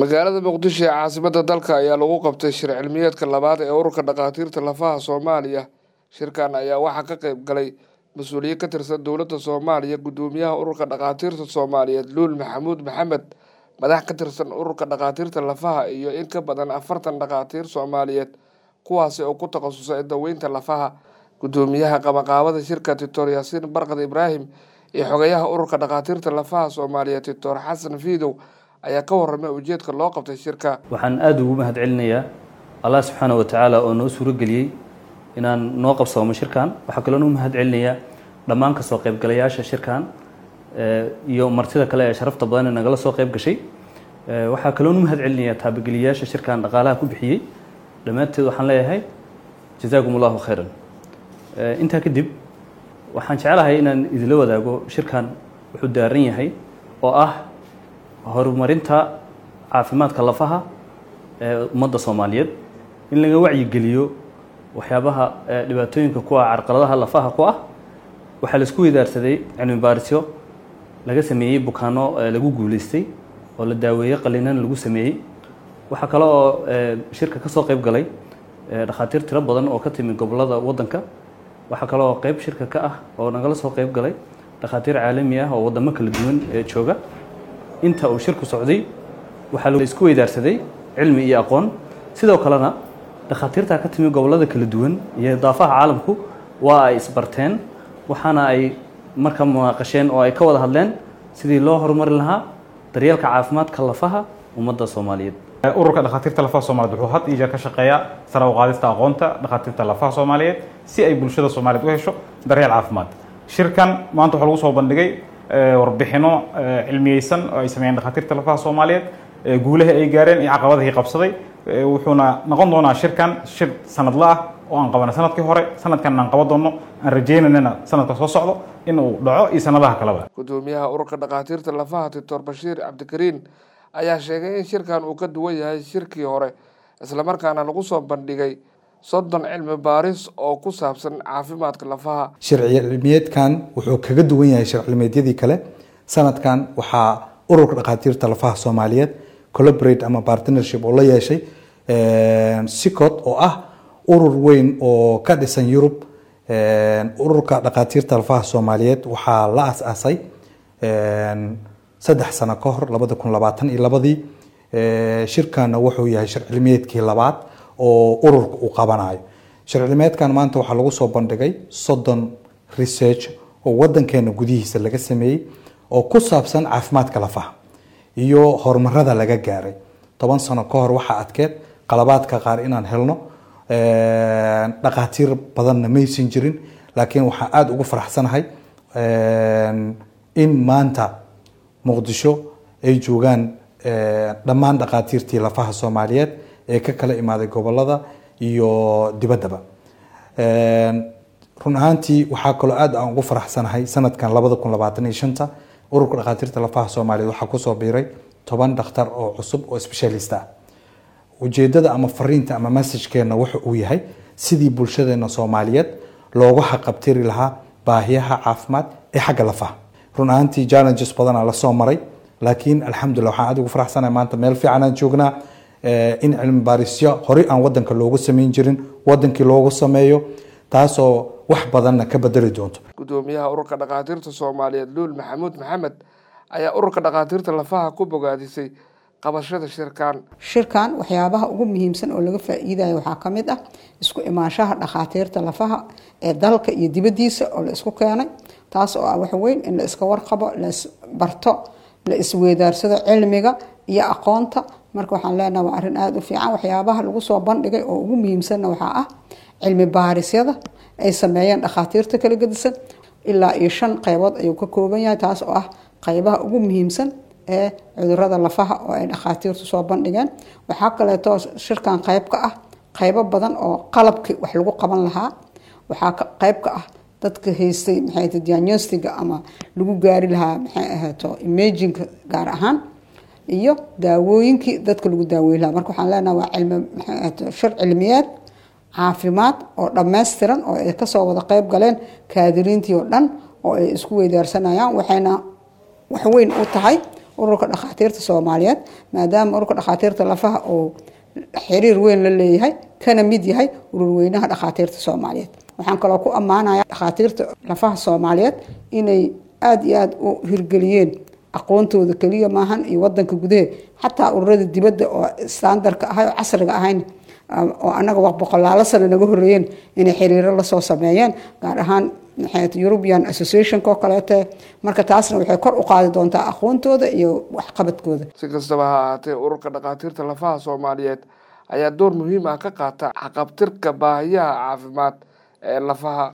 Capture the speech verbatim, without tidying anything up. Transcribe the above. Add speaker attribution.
Speaker 1: magaalada Muqdisho ee caasimadda dalka ayaa lagu qabtay shir cilmiyeedka labaad ee ururka dhaqaatiirta lafaha Soomaaliya. Shirkan ayaa waxaa ka qayb galay mas'uuliyiin ka tirsan dowladda Soomaaliya, gudoomiyaha ururka dhaqaatiirta Soomaaliyeed Luul Maxamuud Maxamed, madax ka tirsan ururka dhaqaatiirta lafaha iyo in ka badan afartan dhaqaatiir Soomaaliyeed kuwaasi oo ku takhasusay daweynta lafaha. Gudoomiyaha qabanqaabada shirka Doctor Yaasiin Barkad Ibraahim iyo xogayaha ururka dhaqaatiirta lafaha Soomaaliyeed Doctor Xasan Fiidow ayaa ka warramay ujeedka loo qabtay shirka.
Speaker 2: waxaan aad ugu mahad celinayaa Allah subhanahu wa ta'ala oo noo suuro galiyay inaan noo qabsoomo shirkan. Waxa kale oo mahad celinayaa dhammaan ka soo qayb galayaasha shirkan iyo martida kale ee sharafta badan ee nagala soo qayb gashay. waxa kale oo mahad celinayaa taabagaliyaasha shirkan dhaqaalaha ku bixiyay. dhamaantood waxaan leeyahay jazakumullahu khairan. inta kadib waxaan jecelahay inaan idila wadaago shirkan wuxuu daaran yahay oo ah horumarinta caafimaadka lafaha ee ummadda Soomaaliyeed, in laga wacyi geliyo waxyaabaha dhibaatooyinka ku ah carqaladaha lafaha ku ah. waxa la isku weydaarsaday cilmi baarisyo laga sameeyay bukaano lagu guuleystay oo la daaweeyay qaliinan lagu sameeyay. waxa kale oo shirka ka soo qayb galay dhaqaatiir tiro badan oo ka timid gobolada wadanka. waxa kale oo qayb shirka ka ah oo nagala soo qayb galay dhaqaatiir caalami ah oo wadamo kala duwan ee jooga. inta uu shirku socday waxa la isku weydaarsaday cilmi iyo aqoon. sidoo kalena dhaqaatiirta ka timid gobolada kala duwan iyo daafaha caalamku waa ay isbarteen, waxaana ay markaa munaaqasheen oo ay ka wada hadleen sidii loo horumarin lahaa daryeelka caafimaadka lafaha ummadda Soomaaliyeed.
Speaker 3: ururka dhaqaatiirta lafaha Soomaaliyeed wuxuu had iyo jeer ka shaqeeyaa sare u qaadista aqoonta dhaqaatiirta lafaha Soomaaliyeed si ay bulshada Soomaaliyeed u hesho daryeel caafimaad. shirkan maanta waxa lagu soo bandhigay warbixino cilmiyeysan oo ay sameeyeen dhaqaatiirta lafaha Soomaaliyeed, guulaha ay gaareen iyo caqabadaha qabsaday. wuxuuna noqon doonaa shirkan shir sanadle ah oo aan qabanay sanadkii hore, sanadkan aan qaban doono, aan rajeynayna sanadka soo socdo in uu dhaco iyo sanadaha kaleba.
Speaker 1: Gudoomiyaha ururka dhaqaatiirta lafaha Doctor Bashiir Cabdikariin ayaa sheegay in shirkan uu ka duwan yahay shirkii hore, isla markaana lagu soo bandhigay soddon cilmi baaris oo ku saabsan caafimaadka lafaha.
Speaker 4: Sharci cilmiyeedkan wuxuu kaga duwan yahay sharci cilmiyeedyadii kale. sanadkan waxaa ururka dhaqaatiirta lafaha Soomaaliyeed collaborate ama partnership oo la yeeshay SICOT oo ah urur weyn oo ka dhisan Europe. ururka dhaqaatiirta lafaha Soomaaliyeed waxaa la aasaasay saddex sano ka hor labada kun labaatan iyo labadii. shirkana wuxuu yahay sharci cilmiyeedkii labaad oo ururka uu qabanayo. sharci cilmiyeedkan maanta waxaa lagu soo bandhigay soddon research oo wadankeena gudihiisa laga sameeyay oo ku saabsan caafimaadka lafaha iyo horumarada laga gaaray. toban sano ka hor waxaa adkeed qalabaadka qaar inaan helno, dhaqaatiir badanna maysan jirin, laakiin waxaan aada ugu faraxsanahay in maanta Muqdisho ay joogaan dhammaan dhaqaatiirtii lafaha Soomaaliyeed ee ka kala imaaday gobolada iyo dibaddaba. run ahaantii waxaa kaloo aad aan ugu faraxsanahay sanadkan labada kun labaatan iyo shanta ururka dhaqaatiirta lafaha Soomaaliyeed waxaa kusoo biiray toban dhakhtar oo cusub oo specialist ah. ujeedada ama fariinta ama message-keena wuxuu uu yahay sidii bulshadeena Soomaaliyeed looga xaqabtiri lahaa baahiyaha caafimaad ee xagga lafaha. run ahaantii challenges badan la soo maray, laakiin alxamdulillah waxaan aad ugu faraxsanahay maanta meel fiican aan joognaa. in cilmi baarisyo hore aan wadanka loogu sameyn jirin wadankii loogu sameeyo, taasoo wax badanna ka bedeli doonto.
Speaker 1: Gudoomiyaha ururka dhaqaatiirta Soomaaliyeed Luul Maxamuud Maxamed ayaa ururka dhaqaatiirta lafaha ku bogaadisay qabashada shirkan.
Speaker 5: shirkan waxyaabaha ugu muhiimsan oo laga faa'iidayo waxaa ka mid ah isku imaanshaha dhaqaatiirta lafaha ee dalka iyo dibaddiisa oo la isku keenay, taas oo ah wax weyn in la iska warqabo, la isbarto, la isweydaarsado cilmiga iyo aqoonta. marka waxaan leenahay waa arrin aad u fiican. waxyaabaha lagu soo bandhigay oo ugu muhiimsanna waxaa ah cilmi baarisyada ay sameeyeen dhaqaatiirta kala gedisan ilaa iyo shan qaybood ayuu ka kooban yahay, taas oo ah qaybaha ugu muhiimsan ee cudurrada lafaha oo ay dhaqaatiirtu soo bandhigeen. waxaa kaleeto shirkan qayb ka ah qaybo badan oo qalabkii wax lagu qaban lahaa. waxaa qayb ka ah dadka haystay maxay tahay diagnostic ama lagu gaari lahaa maxay ahaato imaging gaar ahaan iyo daawooyinkii dadka lagu daaweyn lahaa. marka waxaan leenahay waa cilmi maxay ahaato shir cilmiyeed caafimaad oo dhammaystiran oo ay ka soo wada qayb galeen kaadiriintii oo dhan oo ay isku weydaarsanayaan. waxayna wax weyn u tahay ururka dhakhaatiirta Soomaaliyeed maadaama ururka dhakhaatiirta lafaha oo xiriir weyn la leeyahay kana mid yahay ururweynaha dhakhaatiirta Soomaaliyeed. waxaan kaloo ku ammaanayaa dhakhaatiirta lafaha Soomaaliyeed inay aad iyo aad u hirgeliyeen aqoontooda kaliya maahan iyo wadanka gudaha xataa ururada dibadda oo standardka ah oo casriga ahayn oo anaga wax boqolaal sano naga horeeyeen inay xiriiro la soo sameeyeen gaar ahaan European Association ko kaleete marka taasna waxay kor u qaadi doontaa aqoontooda iyo waxqabadkooda.
Speaker 1: Si kastaba ha ahaatee ururka dhakhaatiirta lafaha Soomaaliyeed ayaa door muhiim ah ka qaata caqabtirka baahiyaha caafimaad ee lafaha.